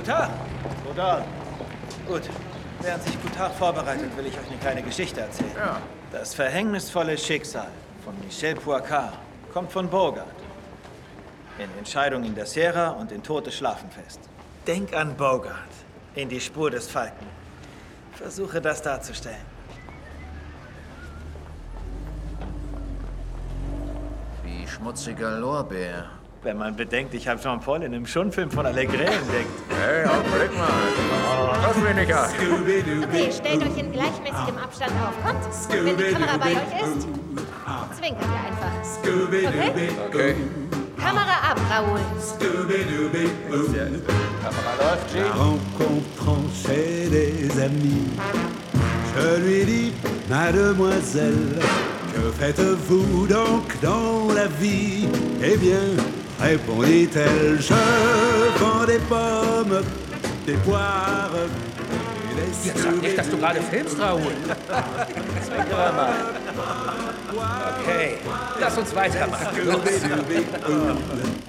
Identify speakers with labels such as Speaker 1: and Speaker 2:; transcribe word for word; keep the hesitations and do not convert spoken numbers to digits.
Speaker 1: Guten Abend. Gut. Während sich Guten vorbereitet, will ich euch eine kleine Geschichte erzählen.
Speaker 2: Ja.
Speaker 1: Das verhängnisvolle Schicksal von Michel Poicard kommt von Bogart. In Entscheidung in der Sierra und in Tote schlafen fest. Denk an Bogart, in die Spur des Falken. Versuche das darzustellen.
Speaker 2: Wie schmutziger Lorbeer.
Speaker 1: Wenn man bedenkt, ich habe Jean-Paul in einem Schundfilm von Allégret entdeckt.
Speaker 2: Hey, Augenblick mal. Lass mich nicht an.
Speaker 3: Okay, stellt euch in gleichmäßigem Abstand auf. Kommt, wenn die Kamera bei euch ist, zwinkert ihr einfach. Okay?
Speaker 2: Okay.
Speaker 3: Kamera ab, Raoul.
Speaker 2: Kamera läuft, G.
Speaker 4: Rencontrant chez des amis, je lui dis, Mademoiselle, que faites-vous donc dans la vie? Eh bien, répondit-elle, je vends des pommes, des poires et des
Speaker 5: Jetzt sag nicht, dass du gerade filmst, Raoul. Okay, lass uns weitermachen.
Speaker 4: Scooby-Doo.